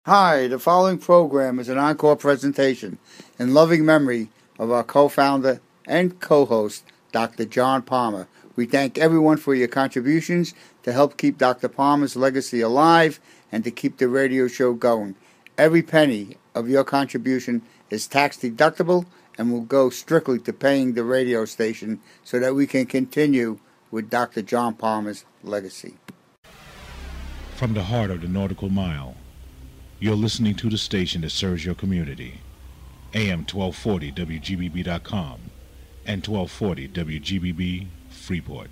Hi, the following program is an encore presentation in loving memory of our co-founder and co-host, Dr. John Palmer. We thank everyone for your contributions to help keep Dr. Palmer's legacy alive and to keep the radio show going. Every penny of your contribution is tax deductible and will go strictly to paying the radio station so that we can continue with Dr. John Palmer's legacy. From the heart of the Nautical Mile, you're listening to the station that serves your community. AM 1240 WGBB.com and 1240 WGBB Freeport.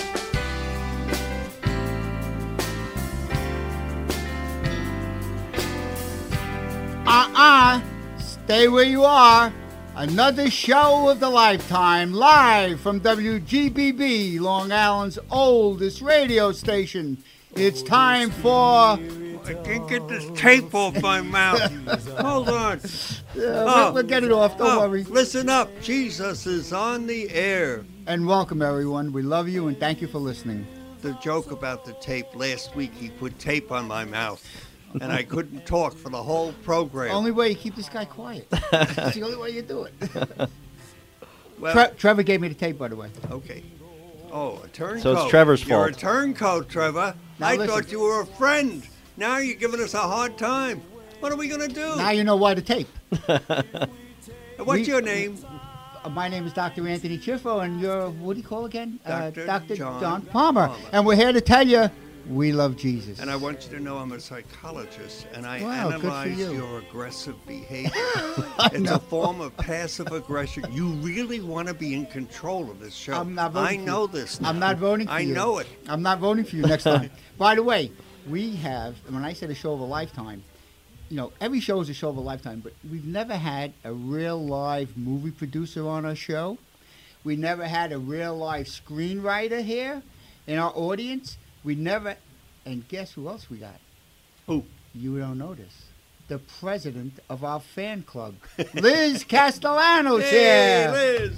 Stay where you are. Another show of the lifetime, live from WGBB, Long Island's oldest radio station. It's time for... I can't get this tape off my mouth. Hold on. We'll get it off, don't worry. Listen up. Jesus is on the air. And welcome, everyone. We love you and thank you for listening. The joke about the tape, last week he put tape on my mouth, and I couldn't talk for the whole program. Only way you keep this guy quiet. That's the only way you do it. Well, Trevor gave me the tape, by the way. okay. Oh, a turncoat. So it's Trevor's You're fault. a turncoat, Trevor. Now I listen. thought you were a friend. Now you're giving us a hard time. What are we going to do? Now you know why the tape. What's your name? My name is Dr. Anthony Chiffo, and you're, what do you call again? Dr. John Palmer. And we're here to tell you, we love Jesus. And I want you to know I'm a psychologist, and I Wow, good for analyze you. your aggressive behavior. It's a form of passive aggression. You really want to be in control of this show. I'm not voting I for know you. this now. I'm not voting for I you. know it. I'm not voting for you next time. By the way, we have, when I said a show of a lifetime, you know, every show is a show of a lifetime, but we've never had a real live movie producer on our show. We never had a real live screenwriter here in our audience. We never, and guess who else we got? Who? You don't know this. The president of our fan club, Liz Castellanos Hey, here. Liz.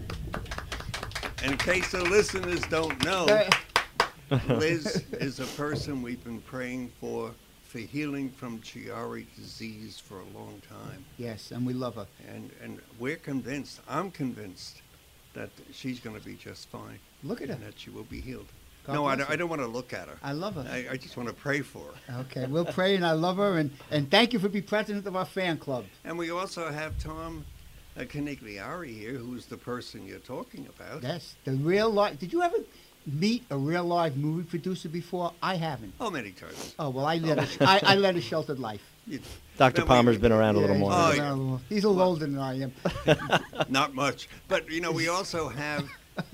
In case the listeners don't know, Liz is a person we've been praying for healing from Chiari disease for a long time. Yes, and we love her. And we're convinced, I'm convinced, that she's going to be just fine. Look at her. And that she will be healed. God No, bless her. I don't want to look at her. I love her. I just want to pray for her. Okay, we'll pray, and I love her, and thank you for being president of our fan club. And we also have Tom Canigliari here, who's the person you're talking about. Yes, the real life. Did you ever meet a real live movie producer before? I haven't. Oh, many times. Oh well, I led a sheltered life. Dr. Then Palmer's been around a little more. Oh, He's, yeah. he's a little older than I am. Not much. But, we also have,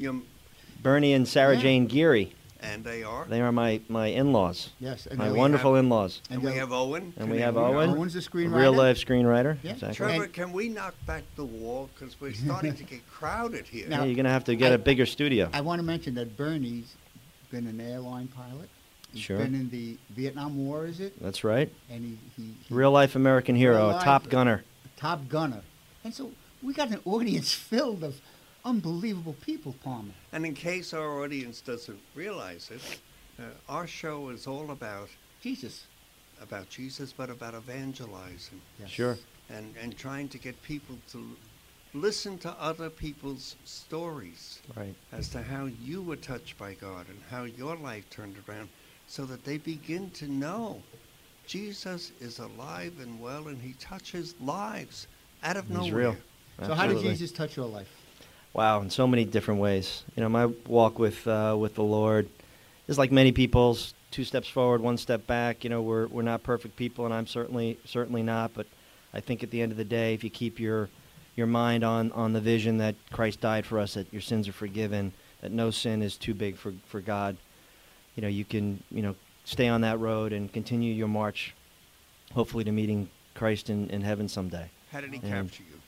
Bernie and Sarah Yeah. Jane Geary. and they are. They are my in-laws. Yes, and My then wonderful in-laws. And we have Owen. And we have Canigliari. Owen. Owen's a A screenwriter. real-life screenwriter. Yeah. Exactly. Trevor, And- can we knock back the wall? Because we're starting to get crowded here. Now- Yeah, you're going to have to get I- a bigger studio. I want to mention that Bernie's been an airline pilot. He's Sure. been in the Vietnam War, is it? That's right. And he Real-life American hero, Real a life. Top Gunner. Top Gunner. And so we got an audience filled of unbelievable people, Palmer. And in case our audience doesn't realize it, our show is all about Jesus. Jesus, but about evangelizing Yes. Sure. and trying to get people to listen to other people's stories Right. as to how you were touched by God and how your life turned around, so that they begin to know Jesus is alive and well, and he touches lives out of He's nowhere. real. So how did Absolutely. Jesus touch your life? Wow, in so many different ways. My walk with the Lord is like many people's: 2 steps forward, 1 step back. We're not perfect people, and I'm certainly not. But I think at the end of the day, if you keep your mind on the vision that Christ died for us, that your sins are forgiven, that no sin is too big for God, you can stay on that road and continue your march, hopefully to meeting Christ in heaven someday. How did he And- capture you?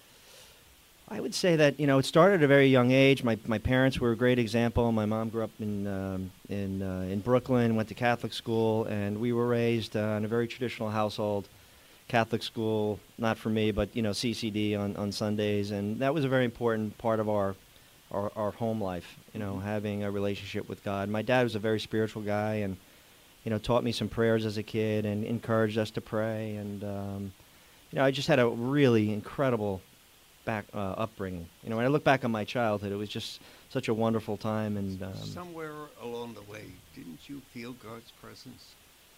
I would say that it started at a very young age. My parents were a great example. My mom grew up in Brooklyn, went to Catholic school, and we were raised in a very traditional household. Catholic school, not for me, but CCD on Sundays, and that was a very important part of our home life. Having a relationship with God. My dad was a very spiritual guy, and taught me some prayers as a kid and encouraged us to pray. And I just had a really incredible upbringing. When I look back on my childhood, it was just such a wonderful time. And somewhere along the way, didn't you feel God's presence?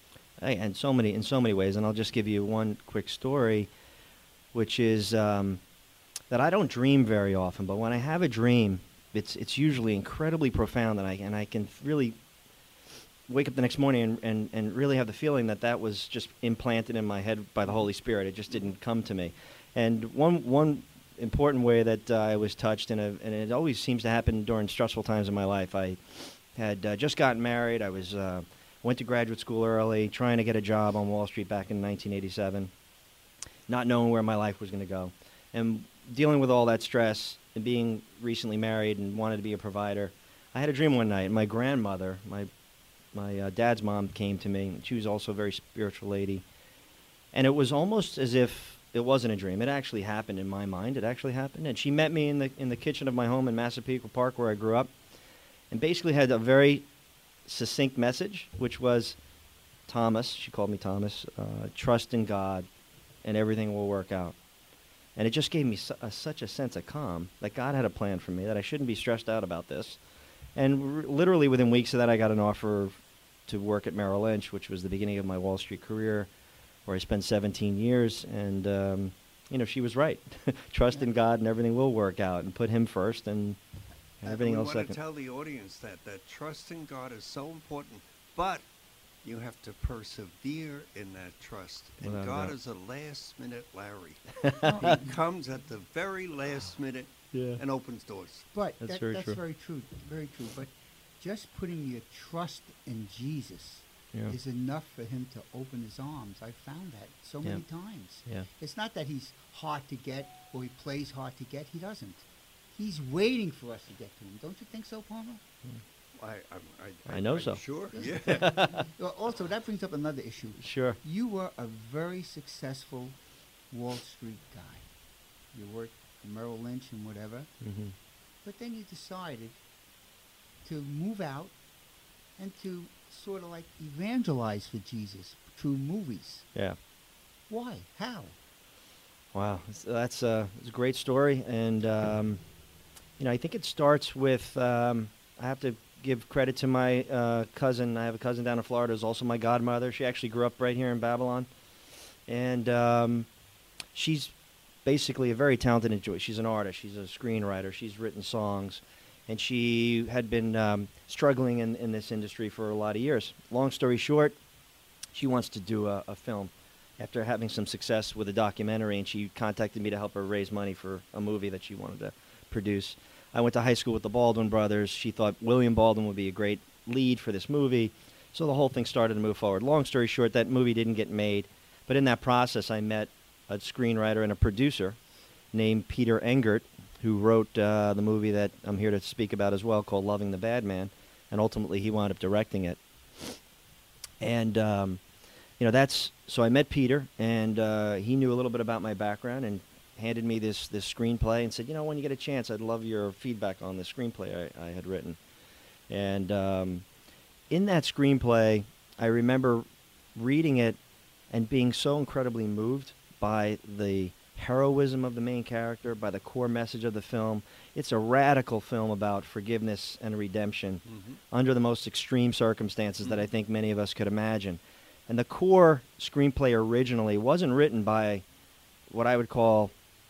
In so many ways. And I'll just give you one quick story, which is that I don't dream very often, but when I have a dream, it's usually incredibly profound, and I can really wake up the next morning and really have the feeling that was just implanted in my head by the Holy Spirit. It just didn't come to me. And one important way that I was touched, and it always seems to happen during stressful times in my life. I had just gotten married. I went to graduate school early, trying to get a job on Wall Street back in 1987, not knowing where my life was going to go. And dealing with all that stress and being recently married and wanted to be a provider, I had a dream one night, and my grandmother, my dad's mom, came to me. She was also a very spiritual lady. And it was almost as if it wasn't a dream. It actually happened in my mind. It actually happened. And she met me in the kitchen of my home in Massapequa Park, where I grew up, and basically had a very succinct message, which was, Thomas, she called me Thomas, trust in God and everything will work out. And it just gave me such a sense of calm, that God had a plan for me, that I shouldn't be stressed out about this. And literally within weeks of that, I got an offer to work at Merrill Lynch, which was the beginning of my Wall Street career, where I spent 17 years. And, she was right. Trust in God and everything will work out, and put him first and everything else second. We want to tell the audience that trust in God is so important, but you have to persevere in that trust. And Without God doubt. is a last-minute Larry. He comes at the very last minute and opens doors. But That's that's very true. very true. Very true. But just putting your trust in Jesus is enough for him to open his arms. I've found that so many times. Yeah. It's not that he's hard to get or he plays hard to get. He doesn't. He's waiting for us to get to him. Don't you think so, Palmer? I know I'm so. Sure. Yeah. Well, also, that brings up another issue. Sure. You were a very successful Wall Street guy. You worked for Merrill Lynch and whatever. Mm-hmm. But then you decided to move out and to sort of like evangelize for Jesus through movies. Yeah. Why? How? Wow, that's a great story, and I think it starts with I have to give credit to my cousin. I have a cousin down in Florida who's also my godmother. She actually grew up right here in Babylon, and she's basically a very talented individual. She's an artist. She's a screenwriter. She's written songs, and she had been struggling in this industry for a lot of years. Long story short, she wants to do a film after having some success with a documentary, and she contacted me to help her raise money for a movie that she wanted to produce. I went to high school with the Baldwin brothers. She thought William Baldwin would be a great lead for this movie, so the whole thing started to move forward. Long story short, that movie didn't get made, but in that process I met a screenwriter and a producer named Peter Engert, who wrote the movie that I'm here to speak about as well, called Loving the Bad Man, and ultimately he wound up directing it. And so I met Peter, and he knew a little bit about my background and handed me this screenplay and said, when you get a chance, I'd love your feedback on the screenplay I had written. And in that screenplay, I remember reading it and being so incredibly moved by the heroism of the main character, by the core message of the film. It's a radical film about forgiveness and redemption under the most extreme circumstances that I think many of us could imagine. And the core screenplay originally wasn't written by what I would call,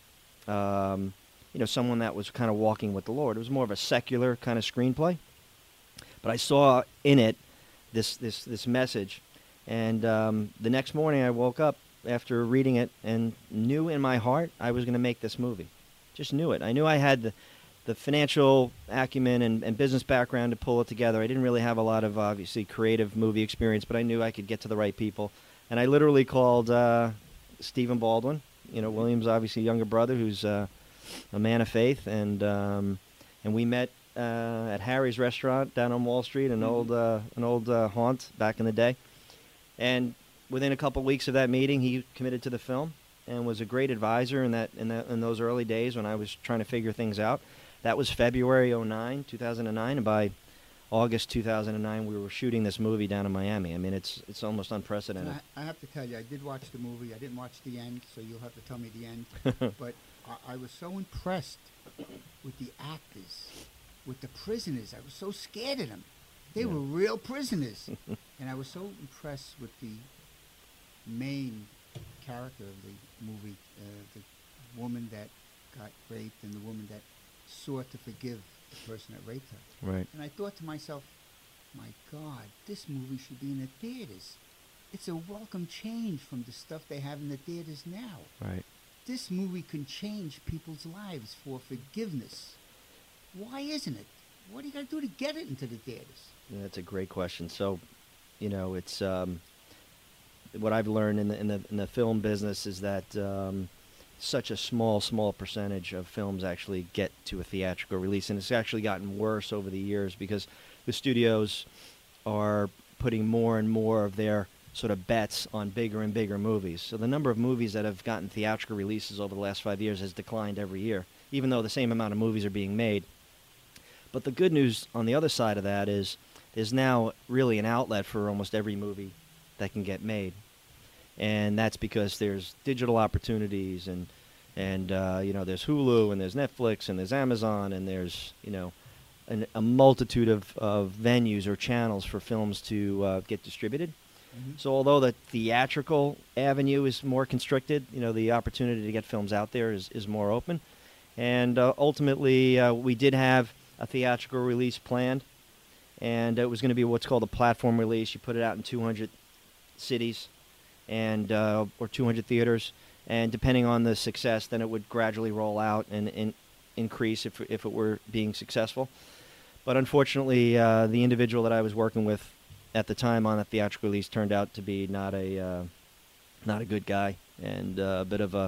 someone that was kind of walking with the Lord. It was more of a secular kind of screenplay. But I saw in it this message. And the next morning I woke up after reading it and knew in my heart I was going to make this movie. Just knew it. I knew I had the financial acumen and business background to pull it together. I didn't really have a lot of, obviously, creative movie experience, but I knew I could get to the right people. And I literally called Stephen Baldwin, William's obviously younger brother, who's a man of faith, and we met at Harry's restaurant down on Wall Street, an old haunt back in the day. And within a couple weeks of that meeting, he committed to the film and was a great advisor in those early days when I was trying to figure things out. That was February 2009, and by August 2009, we were shooting this movie down in Miami. I mean, it's almost unprecedented. I have to tell you, I did watch the movie. I didn't watch the end, so you'll have to tell me the end. But I was so impressed with the actors, with the prisoners. I was so scared of them. They were real prisoners. And I was so impressed with the main character of the movie, the woman that got raped and the woman that sought to forgive the person that raped her. Right. And I thought to myself, my God, this movie should be in the theaters. It's a welcome change from the stuff they have in the theaters now. Right. This movie can change people's lives for forgiveness. Why isn't it? What do you got to do to get it into the theaters? Yeah, that's a great question. So, you know, it's what I've learned in the film business is that such a small percentage of films actually get to a theatrical release, and it's actually gotten worse over the years because the studios are putting more and more of their sort of bets on bigger and bigger movies. So the number of movies that have gotten theatrical releases over the last 5 years has declined every year, even though the same amount of movies are being made. But the good news on the other side of that is there's now really an outlet for almost every movie that can get made. And that's because there's digital opportunities and you know, there's Hulu and there's Netflix and there's Amazon and there's, you know, a multitude of venues or channels for films to get distributed. Mm-hmm. So although the theatrical avenue is more constricted, you know, the opportunity to get films out there is more open. And ultimately, we did have a theatrical release planned, and it was going to be what's called a platform release. You put it out in 200 cities and or 200 theaters, and depending on the success, then it would gradually roll out and increase if it were being successful. But unfortunately, the individual that I was working with at the time on a theatrical release turned out to be not a good guy and a bit of a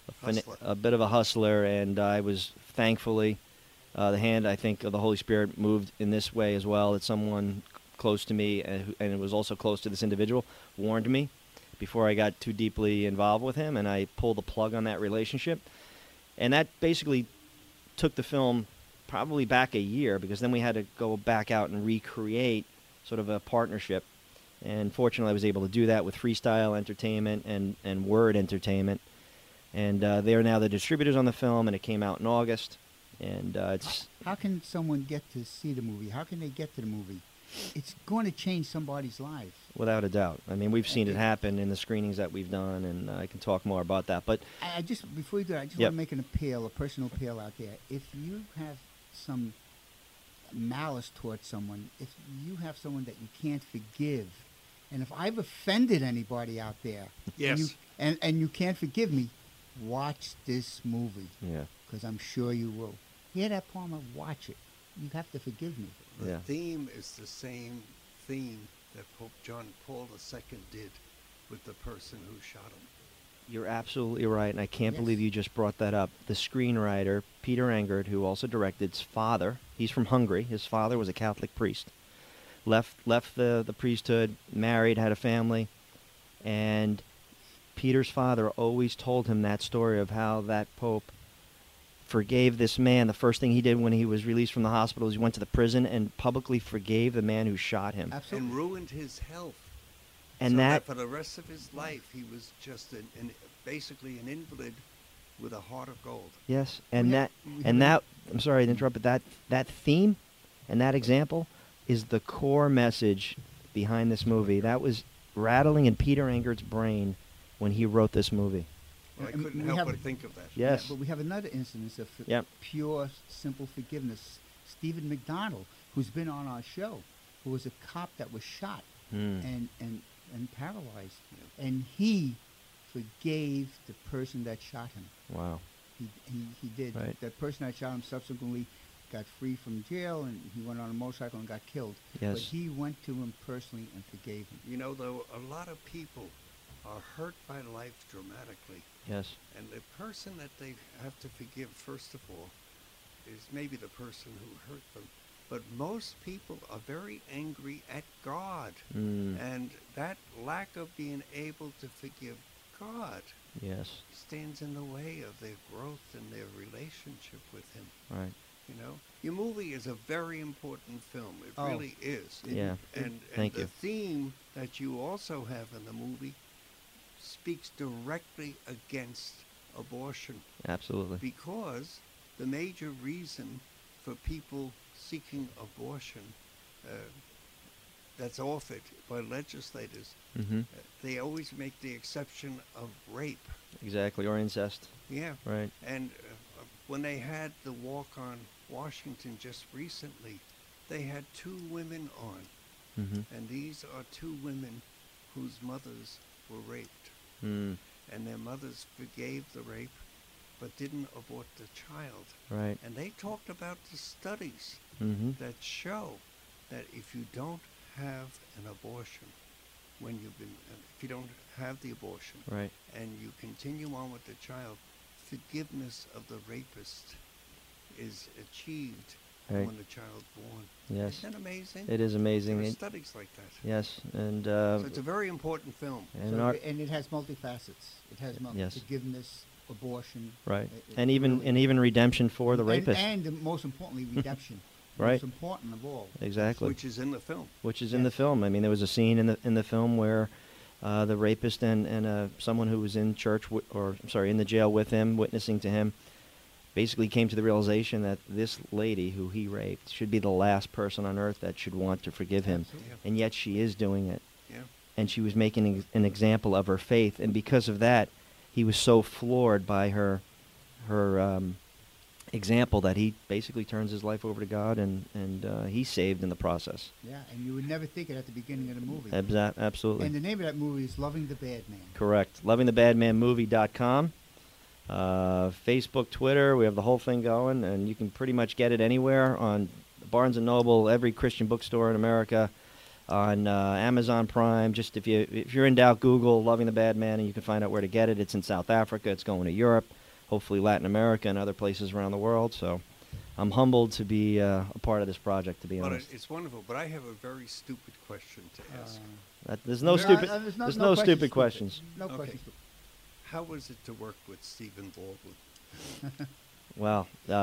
hustler. And I was thankfully the hand, I think, of the Holy Spirit moved in this way as well. That someone close to me and it was also close to this individual warned me before I got too deeply involved with him, and I pulled the plug on that relationship. And that basically took the film probably back a year, because then we had to go back out and recreate sort of a partnership. And fortunately, I was able to do that with Freestyle Entertainment and Word Entertainment. And they are now the distributors on the film, and it came out in August. And it's... How can someone get to see the movie? How can they get to the movie? It's going to change somebody's life. Without a doubt. I mean, we've seen it happen in the screenings that we've done, and I can talk more about that. But I just, before you do that, I just want to make an appeal, a personal appeal out there. If you have some malice towards someone, if you have someone that you can't forgive, and if I've offended anybody out there, yes, and you can't forgive me, watch this movie. Yeah. Because I'm sure you will. Hear that, Palmer? Watch it. You have to forgive me. The theme is the same theme that Pope John Paul II did with the person who shot him. You're absolutely right, and I can't believe you just brought that up. The screenwriter, Peter Engert, who also directed, his father, he's from Hungary. His father was a Catholic priest. Left the priesthood, married, had a family, and Peter's father always told him that story of how that Pope forgave this man. The first thing he did when he was released from the hospital is he went to the prison and publicly forgave the man who shot him. Absolutely. And ruined his health. And so that for the rest of his life, he was just basically an invalid with a heart of gold. Yes, and that I'm sorry to interrupt, but that theme and that example is the core message behind this movie. That was rattling in Peter Engert's brain when he wrote this movie. Well, I couldn't help but think of that. Yes. Yeah, but we have another instance of pure, simple forgiveness. Stephen McDonald, who's been on our show, who was a cop that was shot and paralyzed. Yeah. And he forgave the person that shot him. Wow. He did. Right. That person that shot him subsequently got free from jail, and he went on a motorcycle and got killed. Yes. But he went to him personally and forgave him. You know, though, a lot of people are hurt by life dramatically. Yes. And the person that they have to forgive, first of all, is maybe the person who hurt them. But most people are very angry at God. And that lack of being able to forgive God stands in the way of their growth and their relationship with Him. Right. You know, your movie is a very important film. It Oh. really is. Yeah. And Thank the you. theme that you also have in the movie speaks directly against abortion, Absolutely. because the major reason for people seeking abortion that's offered by legislators, Hmm. they always make the exception of rape. Exactly. Or incest. Yeah. Right. And when they had the walk on Washington just recently, they had two women on. Hmm. And these are two women whose mothers were raped. Mm. And their mothers forgave the rape, but didn't abort the child. Right. And they talked about the studies Hmm. that show that if you don't have an abortion, if you don't have the abortion, Right. and you continue on with the child, forgiveness of the rapist is achieved Right. when the child's born. Yes. Isn't that amazing? It is amazing. There are It- studies like that. yes. And So it's a very important film. and So, our, and it has multifacets. It has Yes. forgiveness, abortion. right. It And even really- redemption for the rapist. And most importantly, redemption. Right. Most important of all. Exactly. Which is in the film. Which is in the Yes. film. I mean, there was a scene in the film where the rapist and someone who was in church in the jail with him, witnessing to him, basically came to the realization that this lady who he raped should be the last person on earth that should want to forgive him, Absolutely. Yeah. and yet she is doing it. Yeah. And she was making an example of her faith, and because of that, he was so floored by her example that he basically turns his life over to God, and he's saved in the process. Yeah, and you would never think it at the beginning of the movie. Absolutely. And the name of that movie is Loving the Bad Man. Correct. LovingTheBadManMovie.com. Facebook, Twitter, we have the whole thing going, and you can pretty much get it anywhere on Barnes & Noble, every Christian bookstore in America, on Amazon Prime. Just if you're in doubt, Google Loving the Bad Man, and you can find out where to get it. It's in South Africa. It's going to Europe, hopefully Latin America, and other places around the world. So I'm humbled to be a part of this project, to be But honest. it's wonderful. But I have a very stupid question to ask. There's no There stupid. are- there's There's no no questions stupid questions. No Okay. questions. How was it to work with Stephen Baldwin? Well,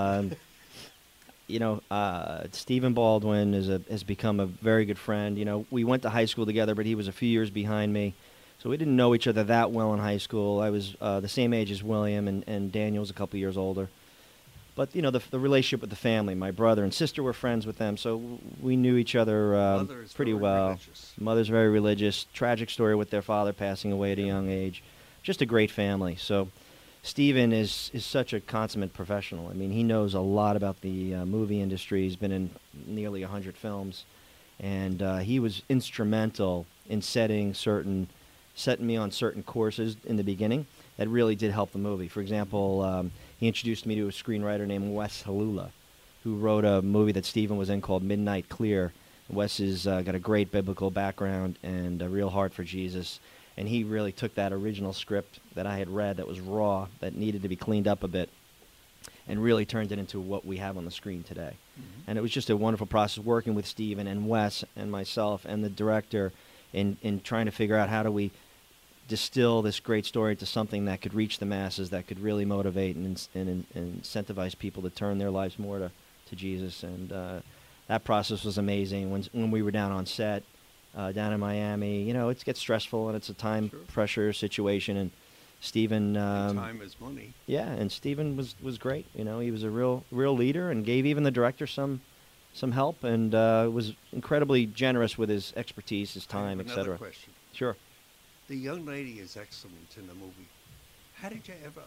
Stephen Baldwin has become a very good friend. You know, we went to high school together, but he was a few years behind me, so we didn't know each other that well in high school. I was the same age as William, and Daniel was a couple years older. But you know, the relationship with the family, my brother and sister were friends with them, so we knew each other Mother is pretty very well. religious. Mother's very religious. Tragic story with their father passing away at a young age. Just a great family. So Stephen is such a consummate professional. I mean, he knows a lot about the movie industry. He's been in nearly 100 films, and he was instrumental in setting me on certain courses in the beginning that really did help the movie. For example, he introduced me to a screenwriter named Wes Halula, who wrote a movie that Stephen was in called Midnight Clear. Wes has got a great biblical background and a real heart for Jesus. And he really took that original script that I had read that was raw, that needed to be cleaned up a bit, and really turned it into what we have on the screen today. Mm-hmm. And it was just a wonderful process working with Stephen and Wes and myself and the director in trying to figure out how do we distill this great story into something that could reach the masses, that could really motivate and incentivize people to turn their lives more to Jesus. And that process was amazing. When we were down on set, down in Miami, you know, it gets stressful and it's a time Sure. pressure situation. And Stephen, Time is money. yeah, and Stephen was great. You know, he was a real leader and gave even the director some help, and was incredibly generous with his expertise, his time, I have etc. another question. Sure. The young lady is excellent in the movie. How did you ever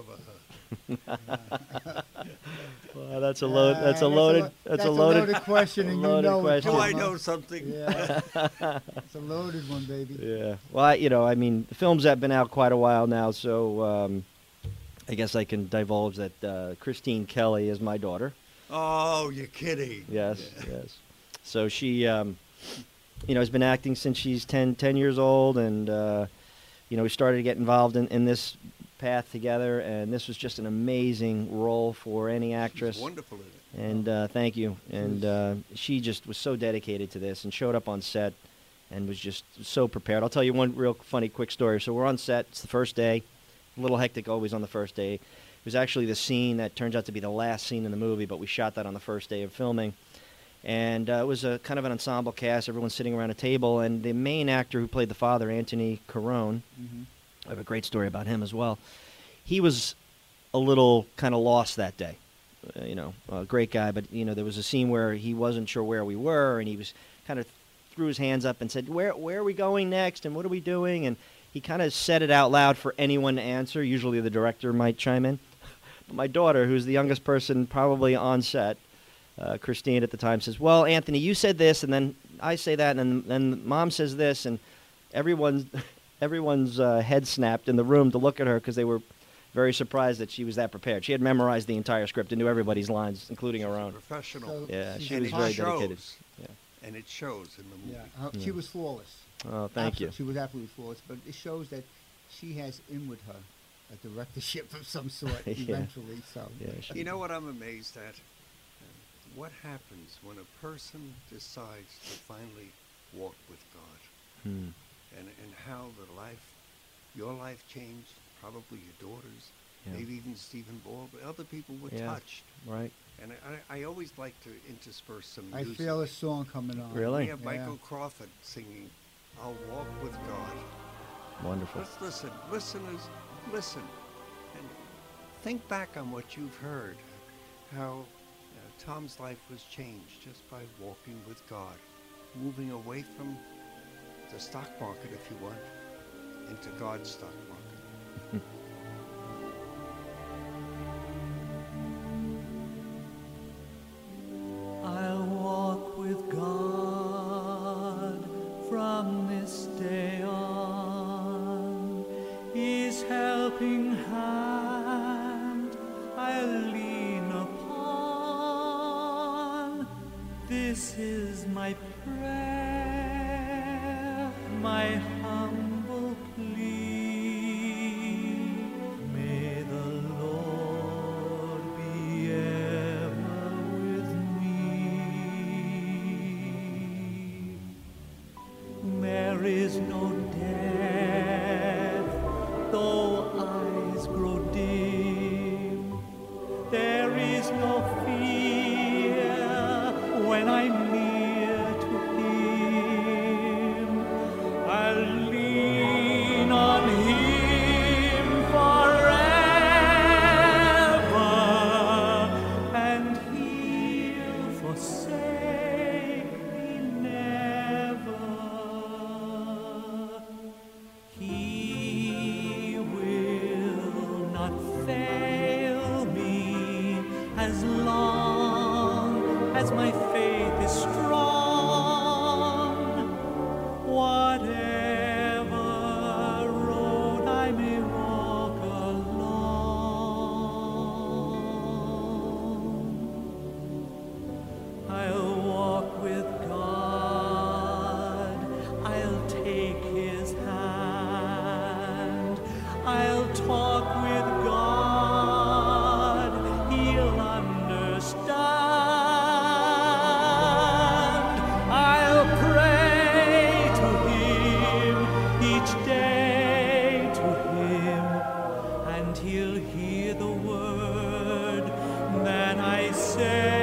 uncover her? Well, that's a loaded question, and loaded you know it, question. Do I Tom, huh? know something? Yeah, it's a loaded one, baby. Yeah. Well, I mean, the films have been out quite a while now, so I guess I can divulge that Christine Kelly is my daughter. Oh, you're kidding. Yes, yes. So she, has been acting since she's 10 years old, and we started to get involved in this path together, and this was just an amazing role for any actress. She's wonderful in it. And thank you. And she just was so dedicated to this and showed up on set and was just so prepared. I'll tell you one real funny quick story. So we're on set. It's the first day. A little hectic always on the first day. It was actually the scene that turns out to be the last scene in the movie, but we shot that on the first day of filming. And it was a kind of an ensemble cast, everyone sitting around a table, and the main actor who played the father, Anthony Carone, I have a great story about him as well. He was a little kind of lost that day. A great guy, but, there was a scene where he wasn't sure where we were, and he was kind of threw his hands up and said, where are we going next, and what are we doing? And he kind of said it out loud for anyone to answer. Usually the director might chime in. But my daughter, who's the youngest person probably on set, Christine at the time, says, well, Anthony, you said this, and then I say that, and then Mom says this, and everyone's head snapped in the room to look at her because they were very surprised that she was that prepared. She had memorized the entire script and knew everybody's lines, including her own. Professional. So Yeah, she and was it very shows. dedicated. Yeah. And it shows in the movie. Yeah, she was flawless. Oh, thank you. She was absolutely flawless, but it shows that she has in with her a directorship of some sort Yeah. eventually. So Yeah, she- You know what I'm amazed at? What happens when a person decides to finally walk with God? Hmm. And how your life changed, probably your daughter's, Yeah. maybe even Stephen Ball, but other people were Yeah. touched. Right. And I always like to intersperse some I music. feel a song coming on. Really? We have Michael Crawford singing, I'll Walk with God. Wonderful. Let's listen. Listeners, listen. And think back on what you've heard, how Tom's life was changed just by walking with God, moving away from the stock market, if you want, into God's stock market. I'll walk with God from this day on. His helping hand I'll lean upon. This is my prayer, my humble plea. May the Lord be ever with me. There is no death, though eyes grow dim. There is no fear when I'm near to Him. I'll lean on Him forever, and He'll forsake me never. He will not fail me as long as my faith is strong. Whatever road I may walk along, I'll walk with God, I'll take His hand, I'll talk with God, He'll understand. I'll pray to Him each day to Him, and He'll hear the word that I say.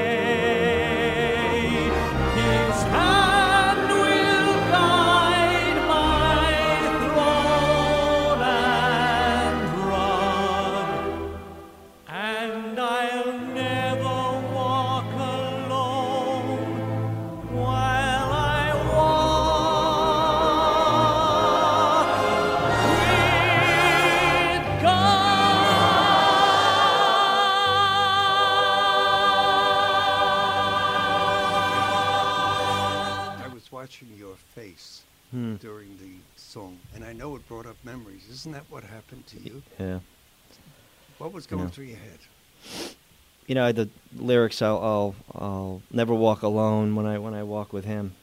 His hand will guide my throat and rod, and I'll never walk alone while I walk with God. I was watching your face Hmm. during the song, and I know it brought up memories. Isn't that what happened to you? Yeah. What was going Yeah. through your head? The lyrics, I'll never walk alone when I walk with Him.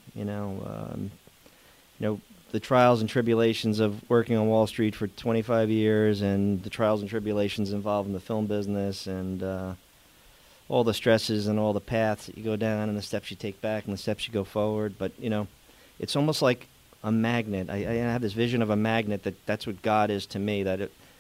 The trials and tribulations of working on Wall Street for 25 years, and the trials and tribulations involved in the film business, and all the stresses and all the paths that you go down, and the steps you take back, and the steps you go forward. But it's almost like a magnet. I have this vision of a magnet that's what God is to me. That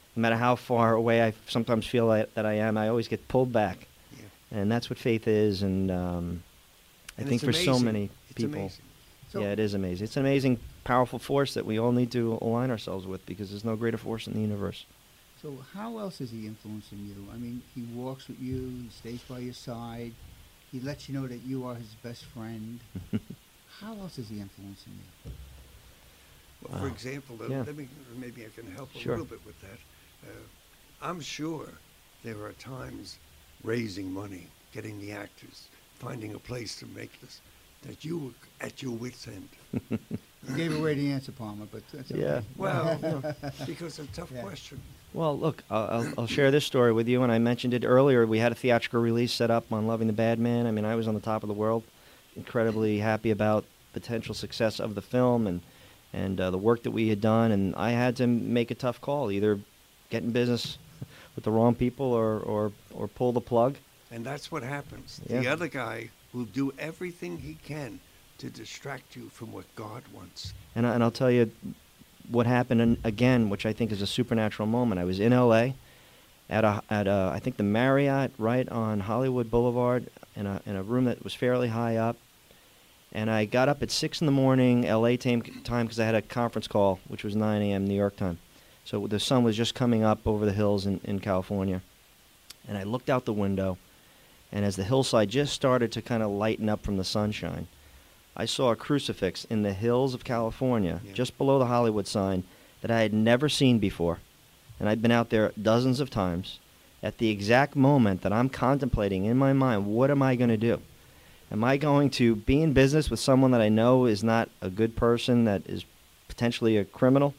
no matter how far away I sometimes feel that I am, I always get pulled back. Yeah. And that's what faith is, and I And think it's for so amazing. many It's people, amazing. So- yeah, it is amazing. It's an amazing, powerful force that we all need to align ourselves with, because there's no greater force in the universe. So how else is he influencing you? I mean, he walks with you, he stays by your side, he lets you know that you are his best friend. How else is he influencing you? Well, for example, yeah. maybe I can help a Sure. little bit with that. I'm sure there are times raising money, getting the actors, finding a place to make this, that you were at your wits' end. You gave away the answer, Palmer, but that's okay. Yeah. Well, because it's a tough Yeah. question. Well, look, I'll share this story with you, and I mentioned it earlier. We had a theatrical release set up on Loving the Bad Man. I mean, I was on the top of the world, incredibly happy about potential success of the film and the work that we had done, and I had to make a tough call, either get in business with the wrong people or pull the plug. And that's what happens. Yeah. The other guy will do everything he can to distract you from what God wants. And I'll tell you what happened again, which I think is a supernatural moment. I was in L.A. at I think the Marriott right on Hollywood Boulevard in a room that was fairly high up, and I got up at 6 in the morning L.A. time because I had a conference call, which was 9 a.m. New York time. So the sun was just coming up over the hills in California, and I looked out the window, and as the hillside just started to kind of lighten up from the sunshine, I saw a crucifix in the hills of California, Yeah. just below the Hollywood sign, that I had never seen before. And I'd been out there dozens of times. At the exact moment that I'm contemplating in my mind, what am I going to do? Am I going to be in business with someone that I know is not a good person, that is potentially a criminal?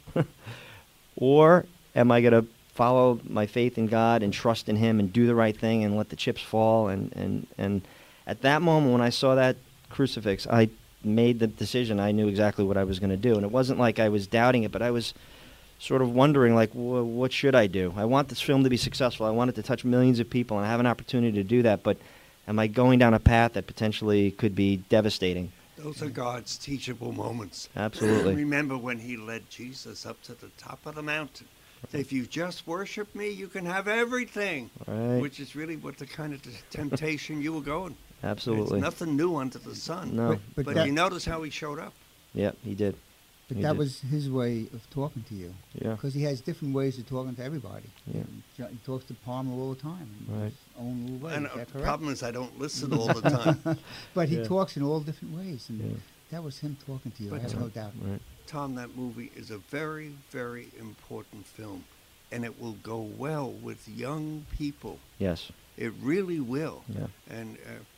Or am I going to follow my faith in God and trust in Him and do the right thing and let the chips fall? And at that moment when I saw that crucifix, I made the decision. I knew exactly what I was going to do. And it wasn't like I was doubting it, but I was sort of wondering, like, what should I do? I want this film to be successful. I want it to touch millions of people, and I have an opportunity to do that. But am I going down a path that potentially could be devastating? Those are God's teachable moments. Absolutely. Remember when he led Jesus up to the top of the mountain. Said, if you just worship me, you can have everything. Right. Which is really what the kind of temptation you were going. Absolutely. It's nothing new under the sun. No. But But that- you notice how he showed up. Yeah, he did. But He that did. was his way of talking to you. Yeah. Because he has different ways of talking to everybody. Yeah. He talks to Palmer all the time. In Right. his own little way. And Is that the correct? problem is I don't listen all the time. But he Yeah. talks in all different ways. And Yeah. that was him talking to you. I But have Tom- no doubt. Right. Tom, that movie is a very, very important film. And it will go well with young people. Yes. It really will. Yeah. And,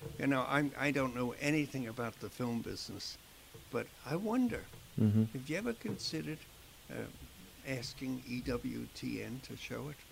I don't know anything about the film business. But I wonder, Mm-hmm. have you ever considered asking EWTN to show it?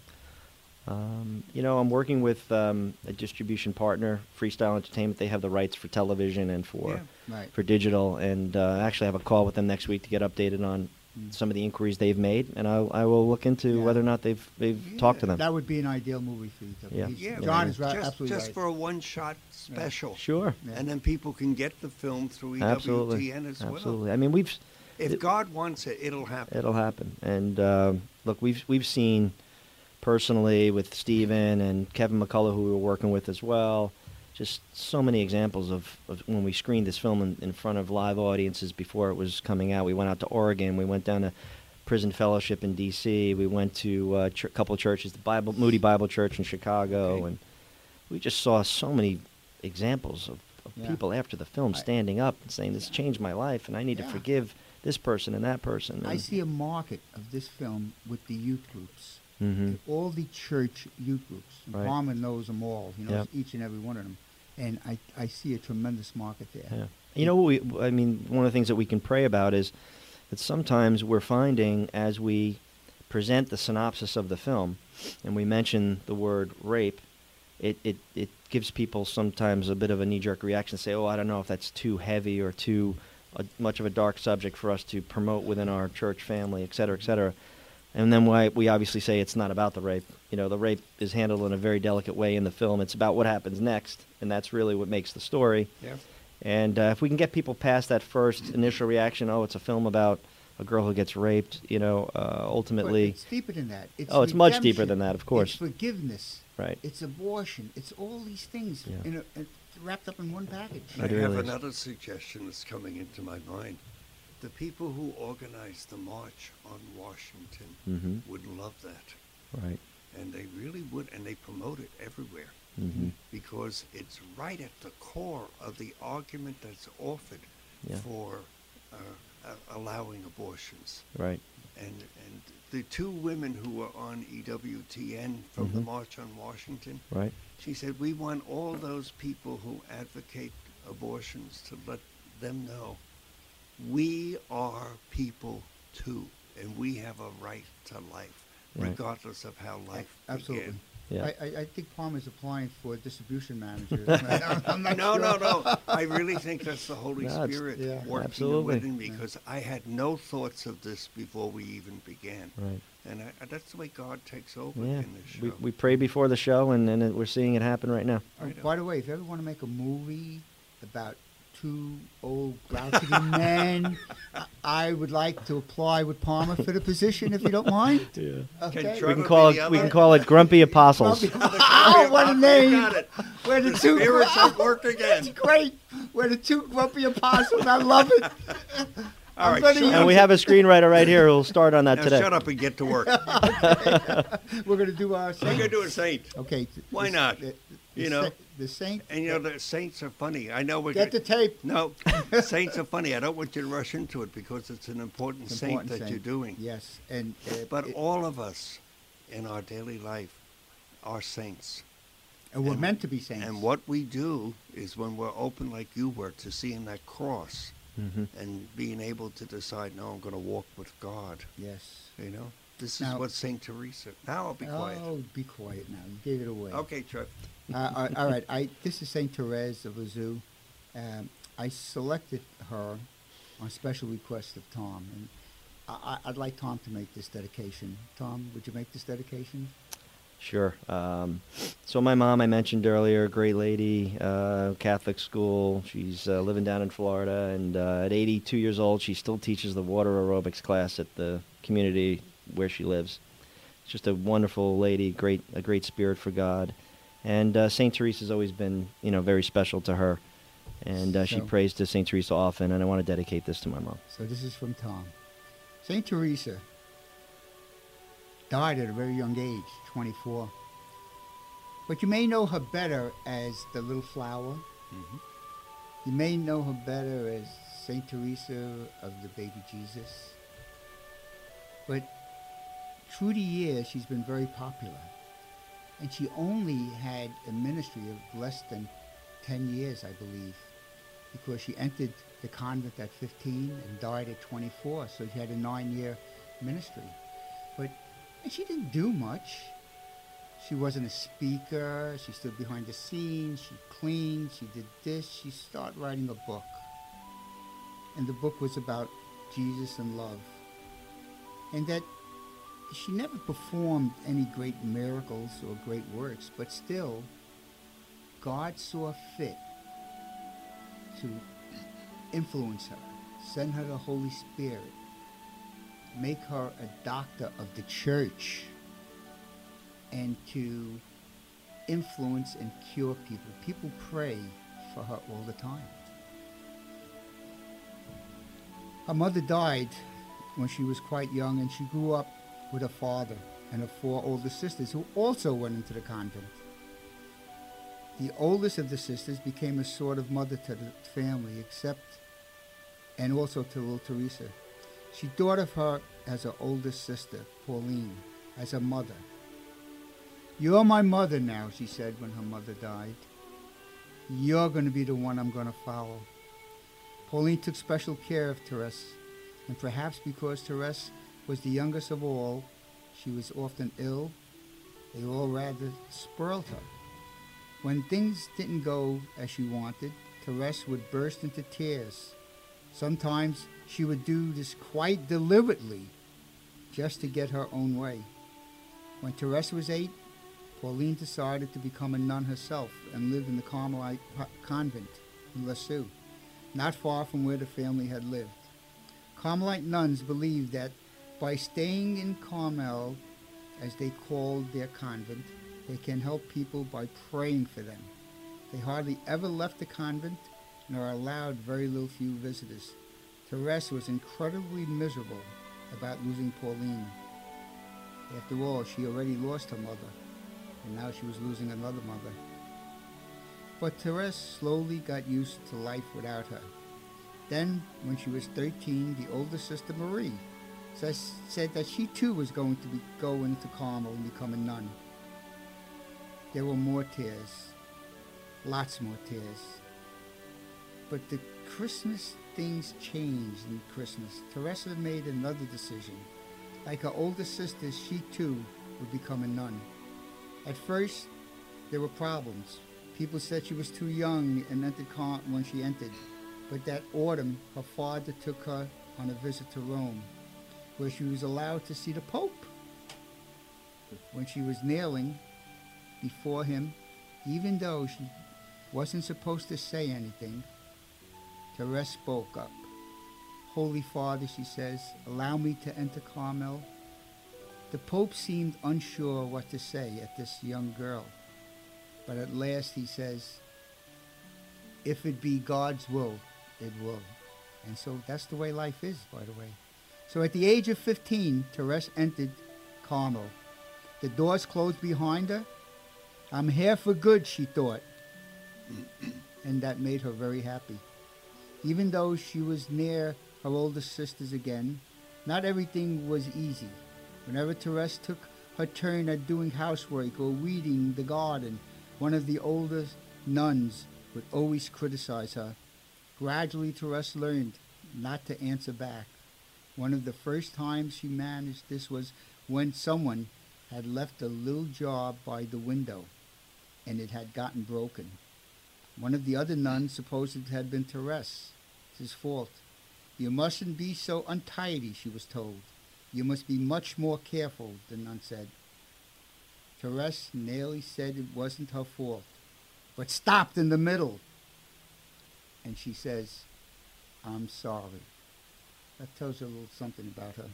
I'm working with a distribution partner, Freestyle Entertainment. They have the rights for television and for Right. digital, and I actually have a call with them next week to get updated on some of the inquiries they've made, and I will look into Yeah. whether or not they've talked to them. That would be an ideal movie for you. Yeah. Yeah, John but is right, just, absolutely just right. for a one-shot special. Sure. Yeah. And then people can get the film through Absolutely. EWTN as well. Absolutely. I mean, If God wants it, it'll happen. it'll happen. And look, we've seen personally with Steven and Kevin McCullough, who we were working with as well, just so many examples of when we screened this film in front of live audiences before it was coming out. We went out to Oregon. We went down to Prison Fellowship in D.C. We went to a couple of churches, the Moody Bible Church in Chicago, Okay. and we just saw so many examples of Yeah. people after the film I- standing up and saying, "This changed my life, and I need to Yeah. forgive this person and that person." I see a market of this film with the youth groups. Mm-hmm. All the church youth groups. And Right. Palmer knows them all. He knows Yep. each and every one of them. And I see a tremendous market there. Yeah. You know, one of the things that we can pray about is that sometimes we're finding as we present the synopsis of the film and we mention the word rape, it gives people sometimes a bit of a knee-jerk reaction, say, oh, I don't know if that's too heavy or too much of a dark subject for us to promote within our church family, et cetera, et cetera. And then we obviously say it's not about the rape. You know, the rape is handled in a very delicate way in the film. It's about what happens next, and that's really what makes the story. Yeah. And if we can get people past that first initial reaction, oh, it's a film about a girl who gets raped, But ultimately. it's deeper than that. It's much deeper redemption. than that, of course. It's forgiveness. Right. It's abortion. It's all these things Yeah. wrapped up in one package. I It have really is. another suggestion that's coming into my mind. The people who organized the march on Washington Mm-hmm. would love that. Right. And they really would, and they promote it everywhere Mm-hmm. because it's right at the core of the argument that's offered Yeah. for allowing abortions. Right. And the two women who were on EWTN from the Mhm. March on Washington, Right. she said, we want all those people who advocate abortions to let them know we are people too, and we have a right to life, Right. regardless of how life Absolutely. began. Yeah. I think Palmer's applying for distribution manager. I'm not No, sure. no. I really think that's the Holy No, it's- Spirit Yeah. working Absolutely. within me because I had no thoughts of this before we even began. Right. And that's the way God takes over Yeah. in this show. We prayed before the show, and we're seeing it happen right now. Oh, I know. by the way, if you ever want to make a movie about two old grouchy men, I would like to apply with Palmer for the position, if you don't mind. Yeah. Okay. Can We Trevor can be call the it. We other? can call it Grumpy Apostles. Oh, what a You name! got it. We're the The two. spirits at work again. That's great. We're the two grumpy apostles. I love it. All right, gonna shut use- And up. we have a screenwriter right here who'll start on that Now today. shut up and get to work. We're going to do our We're saint. going to do a saint. Okay. Why not? You know. The saint. And you know, the saints are funny. I know we're Get the tape. No, saints are funny. I don't want you to rush into it because it's an important It's saint important that saint. you're doing. Yes, and But all of us in our daily life are saints. and we're and- meant to be saints. And what we do is when we're open like you were to seeing that cross Hmm. and being able to decide, no, I'm going to walk with God. Yes. You know, this is Now- what Saint Teresa. Now I'll be quiet. Oh, be quiet now. You gave it away. Okay, Trev. All right. This is Saint Therese of Lisieux. I selected her on special request of Tom, and I'd like Tom to make this dedication. Tom, would you make this dedication? Sure. So my mom, I mentioned earlier, great lady, Catholic school. She's living down in Florida, and at 82 years old, she still teaches the water aerobics class at the community where she lives. She's just a wonderful lady, a great spirit for God. And St. Teresa's always been, very special to her. And she So- prays to St. Teresa often, and I want to dedicate this to my mom. So this is from Tom. Saint Teresa died at a very young age, 24. But you may know her better as the little flower. Mhm. You may know her better as Saint Teresa of the baby Jesus. But through the years, she's been very popular. And she only had a ministry of less than 10 years, I believe, because she entered the convent at 15 and died at 24, so she had a 9-year ministry. And she didn't do much. She wasn't a speaker. She stood behind the scenes. She cleaned. She did this. She started writing a book. And the book was about Jesus and love. And that she never performed any great miracles or great works, but still, God saw fit to influence her, send her the Holy Spirit, make her a doctor of the church, and to influence and cure people. People pray for her all the time. Her mother died when she was quite young, and she grew up with her father and her 4 older sisters who also went into the convent. The oldest of the sisters became a sort of mother to the family, and also to little Teresa. She thought of her as her oldest sister, Pauline, as her mother. "You're my mother now," she said when her mother died. "You're going to be the one I'm going to follow." Pauline took special care of Therese, and perhaps because Therese was the youngest of all, she was often ill. They all rather spoiled her. When things didn't go as she wanted, Therese would burst into tears. Sometimes she would do this quite deliberately, just to get her own way. When Therese was 8, Pauline decided to become a nun herself and lived in the Carmelite convent in Lisieux, not far from where the family had lived. Carmelite nuns believed that by staying in Carmel, as they called their convent, they can help people by praying for them. They hardly ever left the convent and are allowed very few visitors. Therese was incredibly miserable about losing Pauline. After all, she already lost her mother, and now she was losing another mother. But Therese slowly got used to life without her. Then, when she was 13, the older sister Marie said that she too was going to go into Carmel and become a nun. There were more tears, lots more tears. But the Christmas things changed in Christmas. Teresa made another decision. Like her older sisters, she too would become a nun. At first, there were problems. People said she was too young and entered when she entered. But that autumn, her father took her on a visit to Rome, where she was allowed to see the Pope. When she was kneeling before him, even though she wasn't supposed to say anything, Therese spoke up. Holy Father, she says, allow me to enter Carmel. The Pope seemed unsure what to say at this young girl. But at last he says, if it be God's will, it will. And so that's the way life is, by the way. So at the age of 15, Therese entered Carmel. The doors closed behind her. I'm here for good, she thought. And that made her very happy. Even though she was near her older sisters again, not everything was easy. Whenever Therese took her turn at doing housework or weeding the garden, one of the older nuns would always criticize her. Gradually, Therese learned not to answer back. One of the first times she managed this was when someone had left a little jar by the window, and it had gotten broken. One of the other nuns supposed it had been Therese's fault. You mustn't be so untidy, she was told. You must be much more careful, the nun said. Therese nearly said it wasn't her fault, but stopped in the middle. And she says, I'm sorry. That tells you a little something about her.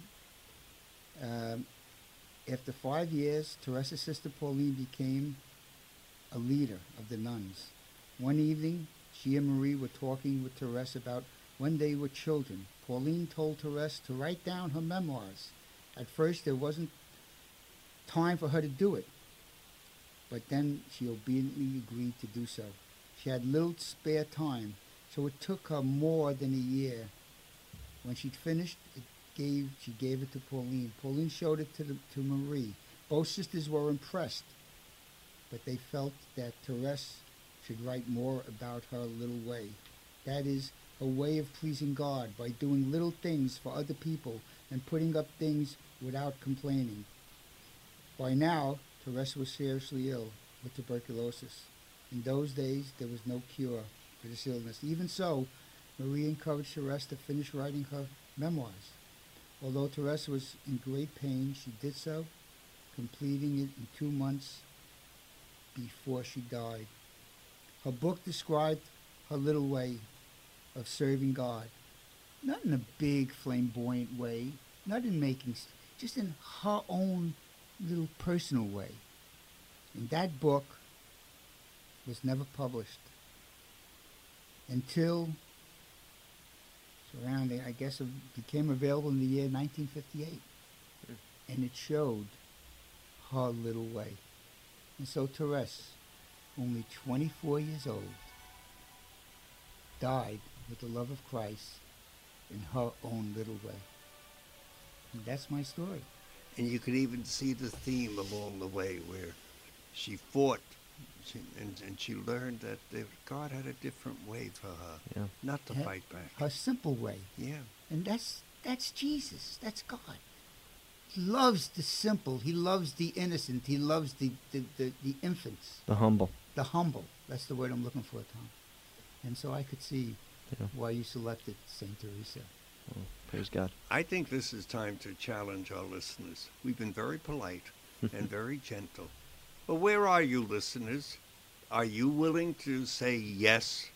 Mm-hmm. After 5 years, Therese's sister Pauline became a leader of the nuns. One evening, she and Marie were talking with Therese about when they were children. Pauline told Therese to write down her memoirs. At first, there wasn't time for her to do it, but then she obediently agreed to do so. She had little spare time, so it took her more than a year. When she'd finished, she gave it to Pauline. Pauline showed it to Marie. Both sisters were impressed, but they felt that Therese should write more about her little way. That is, a way of pleasing God by doing little things for other people and putting up things without complaining. By now, Therese was seriously ill with tuberculosis. In those days, there was no cure for this illness. Even so, Marie encouraged Therese to finish writing her memoirs. Although Therese was in great pain, she did so, completing it in 2 months before she died. Her book described her little way of serving God, not in a big flamboyant way, not in making, just in her own little personal way. And that book was never published until surrounding, I guess it became available in the year 1958. And it showed her little way. And so Therese, only 24 years old, died with the love of Christ in her own little way. And that's my story. And you could even see the theme along the way where she fought and she learned that God had a different way for her, not to fight back. Her simple way. Yeah. And that's Jesus. That's God. He loves the simple. He loves the innocent. He loves the infants. The humble. The humble. That's the word I'm looking for, Tom. And so I could see why you selected St. Teresa. Well, praise God. I think this is time to challenge our listeners. We've been very polite and very gentle. But where are you, listeners? Are you willing to say yes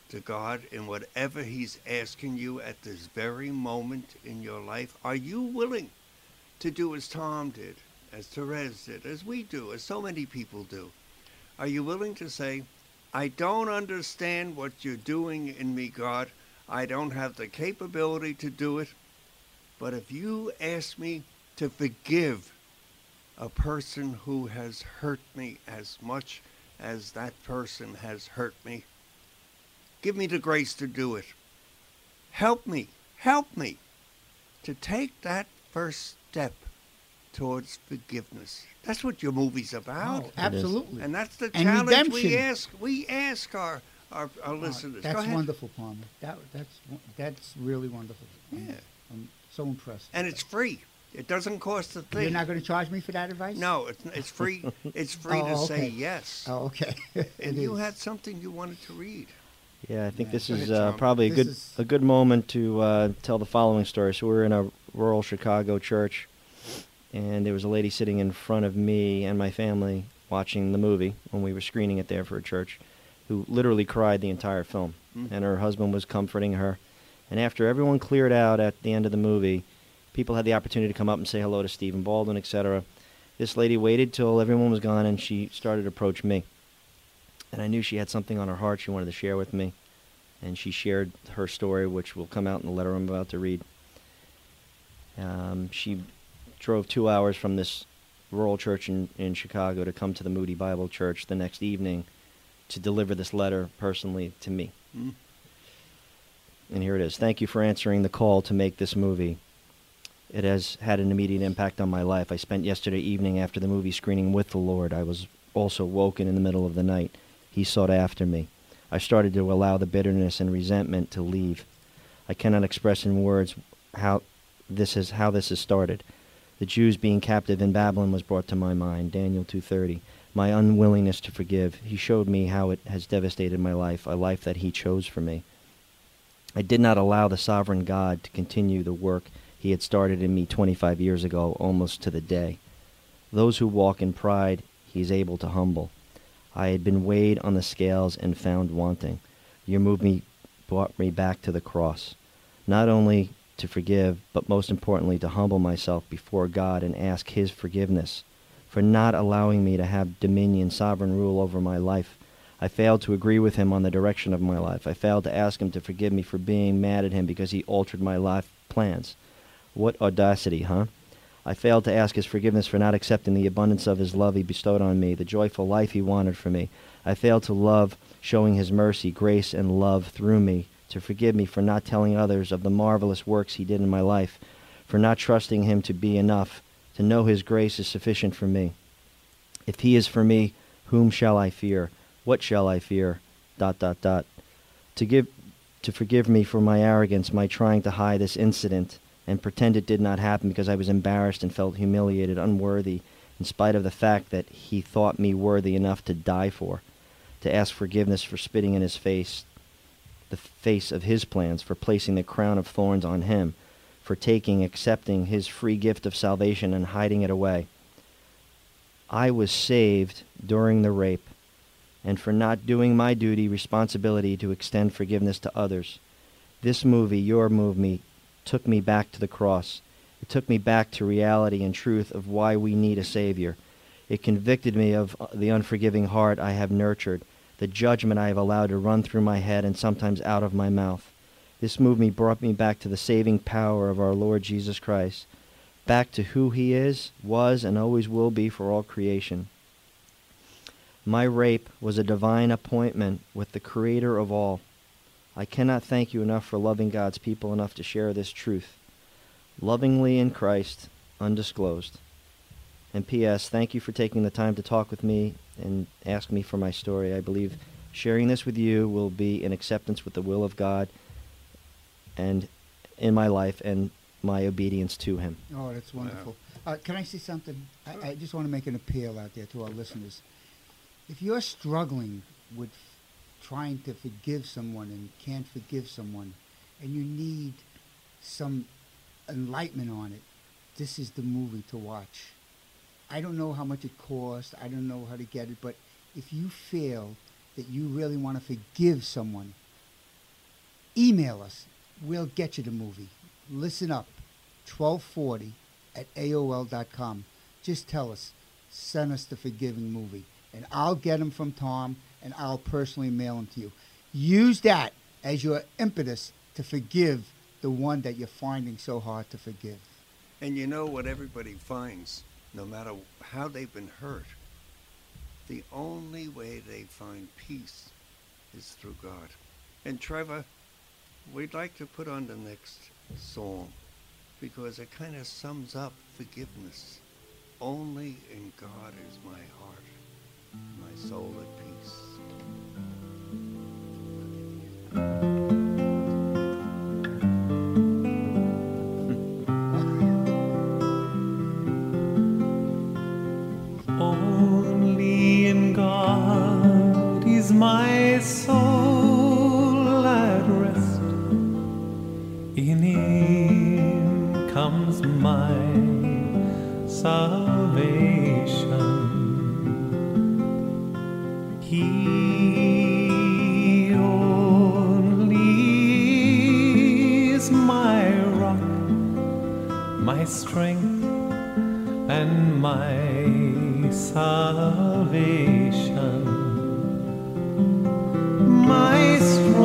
to God in whatever He's asking you at this very moment in your life? Are you willing to do as Tom did, as Therese did, as we do, as so many people do? Are you willing to say, I don't understand what you're doing in me, God. I don't have the capability to do it. But if you ask me to forgive a person who has hurt me as much as that person has hurt me, give me the grace to do it. Help me to take that first step towards forgiveness. That's what your movie's about. Oh, absolutely. And that's the And challenge redemption. we ask our listeners. Go That's ahead. wonderful, Palmer. That's really wonderful. Yeah. I'm so impressed. And it's free. It doesn't cost a thing. You're not going to charge me for that advice? No, it's free. It's free to Oh, say okay. yes. Oh, okay. And you had something you wanted to read. Yeah, I think Yeah, this go is ahead, Tom. probably This a is- good moment to tell the following story. So we're in a rural Chicago church, and there was a lady sitting in front of me and my family watching the movie when we were screening it there for a church, who literally cried the entire film. Mm. And her husband was comforting her. And after everyone cleared out at the end of the movie, people had the opportunity to come up and say hello to Stephen Baldwin, etc. This lady waited till everyone was gone, and she started to approach me. And I knew she had something on her heart she wanted to share with me. And she shared her story, which will come out in the letter I'm about to read. She drove 2 hours from this rural church in Chicago to come to the Moody Bible Church the next evening to deliver this letter personally to me. Mm. And here it is. Thank you for answering the call to make this movie. It has had an immediate impact on my life. I spent yesterday evening after the movie screening with the Lord. I was also woken in the middle of the night. He sought after me. I started to allow the bitterness and resentment to leave. I cannot express in words how this has started. The Jews being captive in Babylon was brought to my mind, Daniel 2:30. My unwillingness to forgive. He showed me how it has devastated my life, a life that he chose for me. I did not allow the sovereign God to continue the work he had started in me 25 years ago, almost to the day. Those who walk in pride, he is able to humble. I had been weighed on the scales and found wanting. Your movement brought me back to the cross, not only to forgive, but most importantly to humble myself before God and ask his forgiveness for not allowing me to have dominion, sovereign rule over my life. I failed to agree with him on the direction of my life. I failed to ask him to forgive me for being mad at him because he altered my life plans. What audacity, huh? I failed to ask his forgiveness for not accepting the abundance of his love he bestowed on me, the joyful life he wanted for me. I failed to love, showing his mercy, grace, and love through me, to forgive me for not telling others of the marvelous works he did in my life, for not trusting him to be enough, to know his grace is sufficient for me. If he is for me, whom shall I fear? What shall I fear? ... To forgive me for my arrogance, my trying to hide this incident and pretend it did not happen because I was embarrassed and felt humiliated, unworthy, in spite of the fact that he thought me worthy enough to die for. To ask forgiveness for spitting in his face, the face of his plans, for placing the crown of thorns on him, for accepting his free gift of salvation and hiding it away. I was saved during the rape, and for not doing my responsibility to extend forgiveness to others. This movie, your movie, took me back to the cross. It took me back to reality and truth of why we need a Savior. It convicted me of the unforgiving heart I have nurtured, the judgment I have allowed to run through my head and sometimes out of my mouth. This movie brought me back to the saving power of our Lord Jesus Christ, back to who he is, was, and always will be for all creation. My rape was a divine appointment with the Creator of all. I cannot thank you enough for loving God's people enough to share this truth. Lovingly in Christ, undisclosed. And P.S., thank you for taking the time to talk with me and ask me for my story. I believe sharing this with you will be in acceptance with the will of God and in my life and my obedience to him. Oh, that's wonderful. Can I say something? I just want to make an appeal out there to our listeners. If you're struggling with trying to forgive someone and can't forgive someone, and you need some enlightenment on it, this is the movie to watch. I don't know how much it costs. I don't know how to get it, but if you feel that you really want to forgive someone, email us. We'll get you the movie. Listen up, 1240 at AOL.com. Just tell us, send us the Forgiving movie, and I'll get them from Tom, and I'll personally mail them to you. Use that as your impetus to forgive the one that you're finding so hard to forgive. And you know what everybody finds, no matter how they've been hurt, the only way they find peace is through God. And Trevor, we'd like to put on the next song because it kind of sums up forgiveness. Only in God is my heart, my soul at peace. Only in God is my soul at rest. In Him comes my salvation. He only is my rock, my strength, and my salvation, my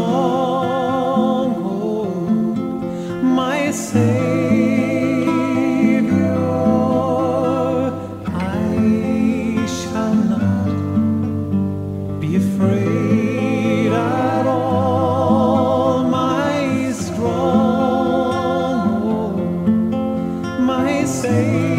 stronghold, my Savior. I shall not be afraid at all, my stronghold, my Savior.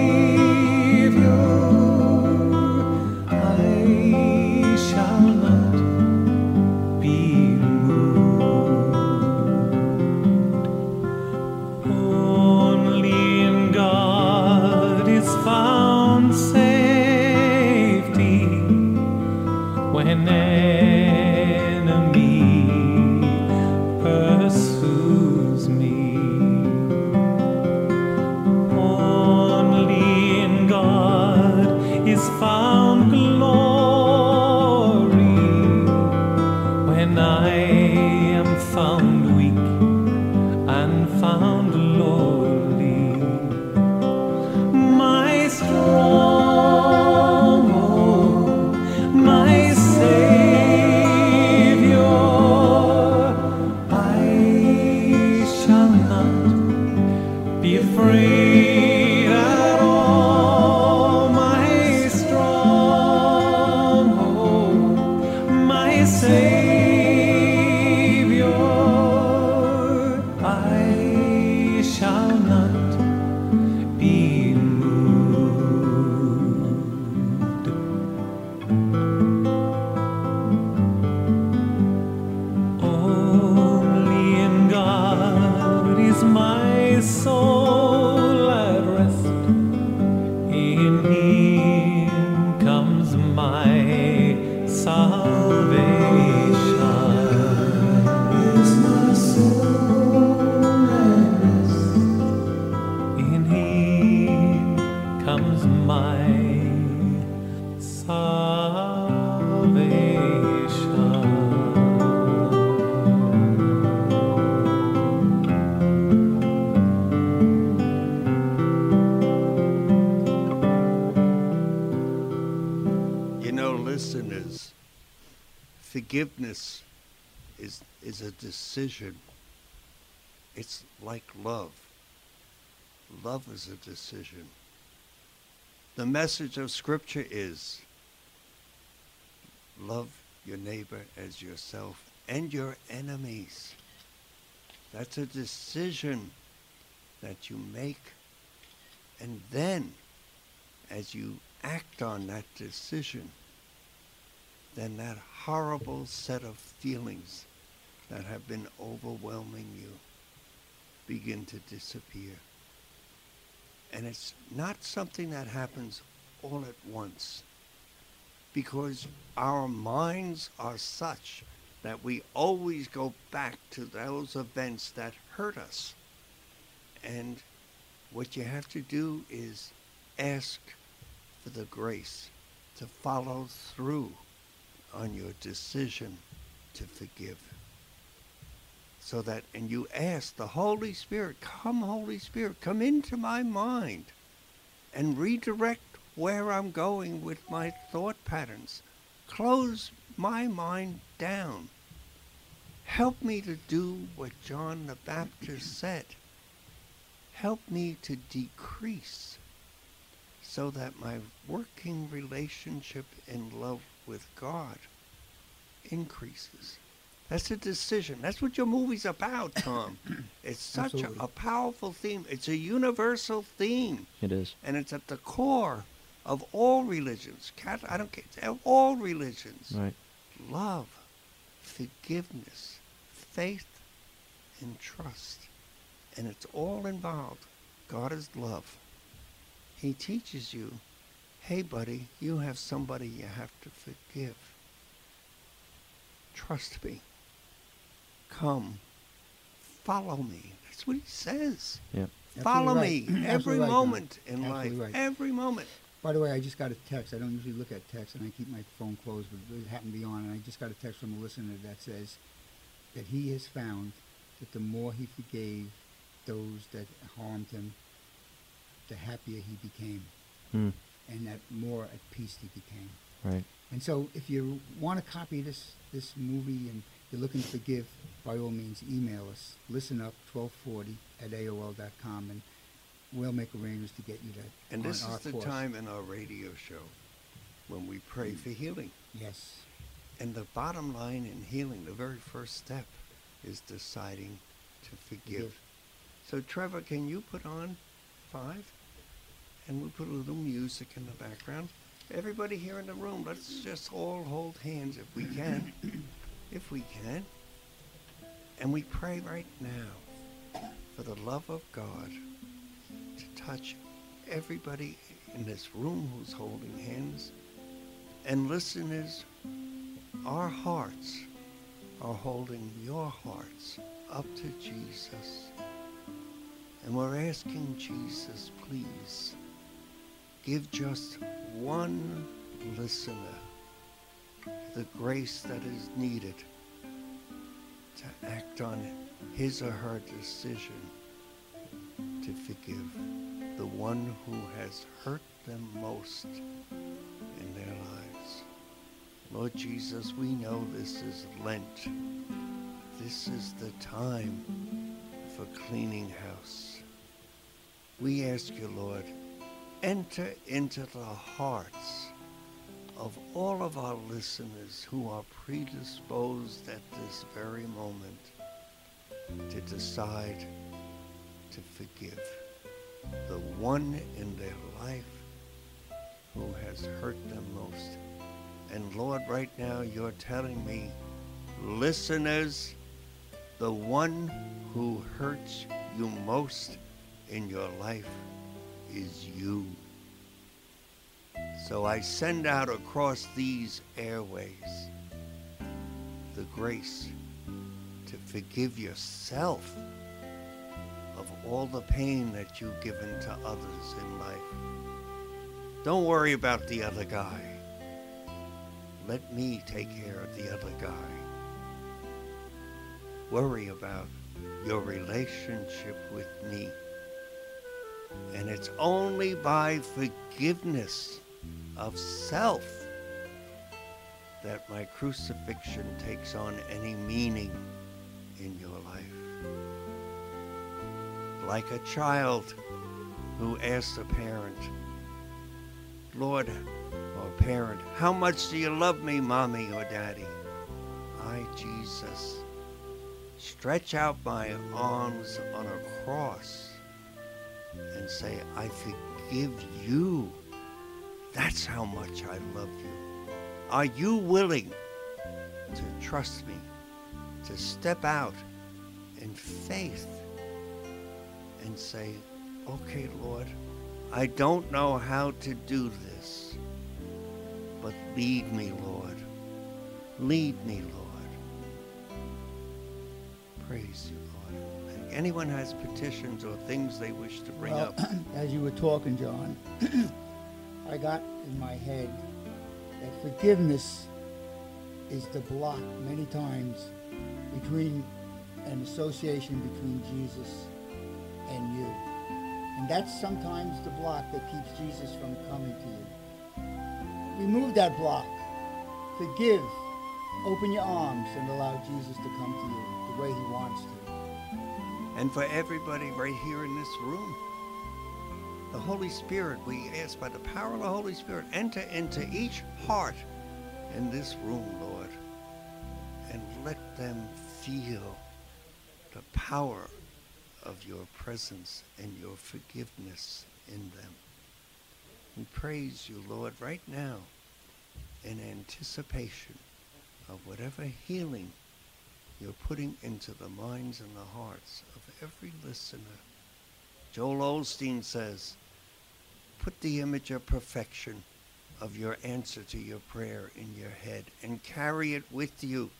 Forgiveness is a decision. It's like love. Love is a decision. The message of Scripture is love your neighbor as yourself and your enemies. That's a decision that you make. And then, as you act on that decision, then that horrible set of feelings that have been overwhelming you begin to disappear. And it's not something that happens all at once, because our minds are such that we always go back to those events that hurt us. And what you have to do is ask for the grace to follow through on your decision to forgive. So that, and you ask the Holy Spirit, come Holy Spirit, come into my mind and redirect where I'm going with my thought patterns. Close my mind down. Help me to do what John the Baptist said. Help me to decrease so that my working relationship in love with God increases. That's a decision. That's what your movie's about, Tom. It's such Absolutely. a powerful theme. It's a universal theme. It is. And it's at the core of all religions. I don't care. All religions. Right. Love, forgiveness, faith, and trust. And it's all involved. God is love. He teaches you, hey, buddy, you have somebody you have to forgive. Trust me. Come. Follow me. That's what he says. Yeah. Follow Absolutely me right. every Absolutely right, John. moment in Absolutely life. right. Every moment. By the way, I just got a text. I don't usually look at text, and I keep my phone closed, but it happened to be on, and I just got a text from a listener that says that he has found that the more he forgave those that harmed him, the happier he became, Hmm. and that more at peace he became. Right. And so if you want to copy this movie and you're looking to forgive, by all means, email us, listenup1240@aol.com, and we'll make arrangements to get you that And on this our is the course. time in our radio show when we pray for healing. Yes. And the bottom line in healing, the very first step, is deciding to forgive. So, Trevor, can you put on 5? And we'll put a little music in the background. Everybody here in the room, let's just all hold hands if we can. If we can. And we pray right now for the love of God to touch everybody in this room who's holding hands. And listeners, our hearts are holding your hearts up to Jesus. And we're asking Jesus, please, give just one listener the grace that is needed to act on his or her decision to forgive the one who has hurt them most in their lives. Lord Jesus, we know this is Lent. This is the time for cleaning house. We ask you, Lord, enter into the hearts of all of our listeners who are predisposed at this very moment to decide to forgive the one in their life who has hurt them most. And Lord, right now you're telling me, listeners, the one who hurts you most in your life is you. So I send out across these airways the grace to forgive yourself of all the pain that you've given to others in life. Don't worry about the other guy. Let me take care of the other guy. Worry about your relationship with me. And it's only by forgiveness of self that my crucifixion takes on any meaning in your life. Like a child who asks a parent, Lord, or parent, how much do you love me, Mommy or Daddy? I, Jesus, stretch out my arms on a cross and say, I forgive you. That's how much I love you. Are you willing to trust me, to step out in faith and say, okay, Lord, I don't know how to do this, but lead me, Lord. Lead me, Lord. Praise you, Lord. And anyone has petitions or things they wish to bring Well, up? as you were talking, John, I got in my head that forgiveness is the block many times between an association between Jesus and you. And that's sometimes the block that keeps Jesus from coming to you. Remove that block. Forgive. Open your arms and allow Jesus to come to you the way he wants to. And for everybody right here in this room, the Holy Spirit, we ask by the power of the Holy Spirit, enter into each heart in this room, Lord, and let them feel the power of your presence and your forgiveness in them. We praise you, Lord, right now in anticipation of whatever healing you're putting into the minds and the hearts of every listener. Joel Osteen says, put the image of perfection of your answer to your prayer in your head and carry it with you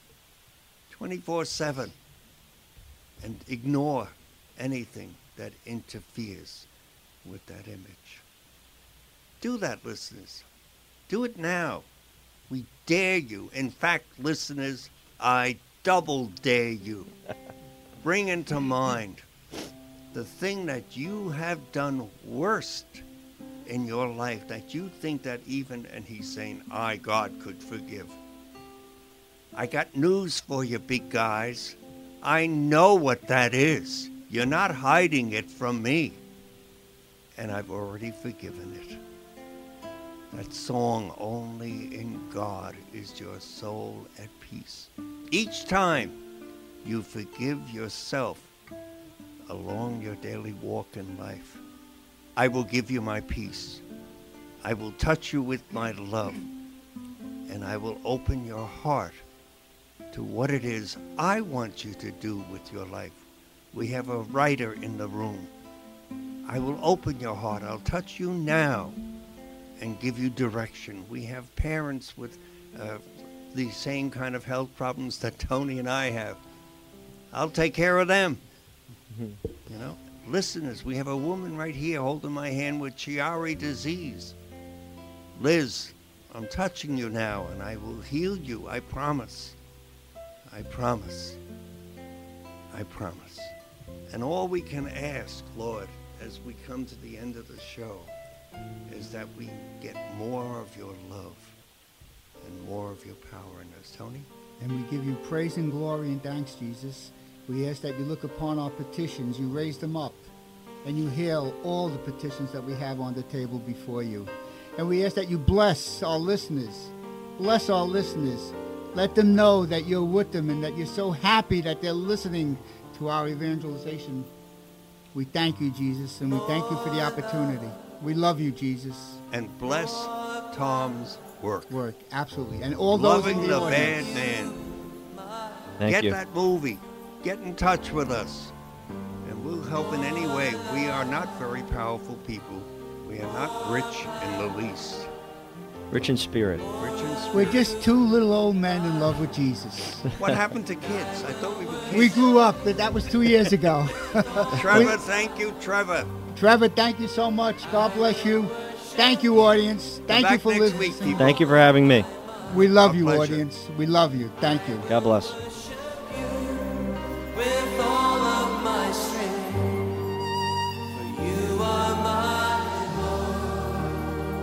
24/7 and ignore anything that interferes with that image. Do that, listeners. Do it now. We dare you. In fact, listeners, I double dare you. Bring into mind the thing that you have done worst in your life that you think that even, and he's saying, I, God, could forgive. I got news for you, big guys. I know what that is. You're not hiding it from me. And I've already forgiven it. That song, Only in God is your soul at peace. Each time you forgive yourself along your daily walk in life, I will give you my peace. I will touch you with my love. And I will open your heart to what it is I want you to do with your life. We have a writer in the room. I will open your heart. I'll touch you now and give you direction. We have parents with the same kind of health problems that Tony and I have. I'll take care of them. You know, listeners, we have a woman right here holding my hand with Chiari disease. Liz, I'm touching you now, and I will heal you. I promise. I promise. I promise. And all we can ask, Lord, as we come to the end of the show, is that we get more of your love and more of your power in us. Tony? And we give you praise and glory and thanks, Jesus. We ask that you look upon our petitions, you raise them up, and you heal all the petitions that we have on the table before you. And we ask that you bless our listeners. Bless our listeners. Let them know that you're with them and that you're so happy that they're listening to our evangelization. We thank you, Jesus, and we thank you for the opportunity. We love you, Jesus. And bless Tom's work. Absolutely. And all those Loving in the audience. Bad Man. Thank Get you. that movie. Get in touch with us. And we'll help in any way. We are not very powerful people. We are not rich in the least. Rich in spirit. Rich in spirit. We're just two little old men in love with Jesus. What happened to kids? I thought we were kids. We grew up, but that was 2 years ago. Trevor, thank you, Trevor. Trevor, thank you so much. God bless you. Thank you, audience. Thank you back for next week, listening. people. Thank you for having me. We love Our you, pleasure. audience. We love you. Thank you. God bless. With all of my strength, for you are my Lord.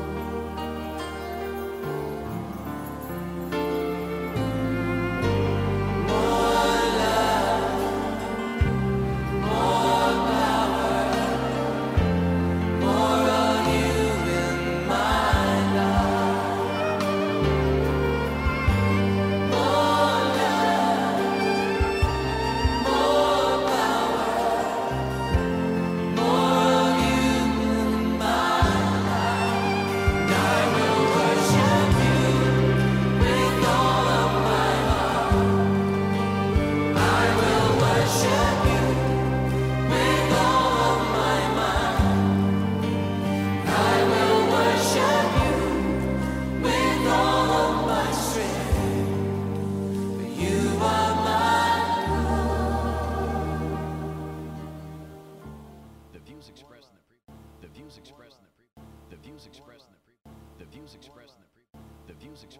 More love, more power, more of you in my life. More love, more power, more of you in my life. And I will worship you with all of my heart. I will worship you with all of my mind. I will worship you with all of my strength. For you are my The views expressed in the views expressed in the views expressed in the views expressed in the views expressed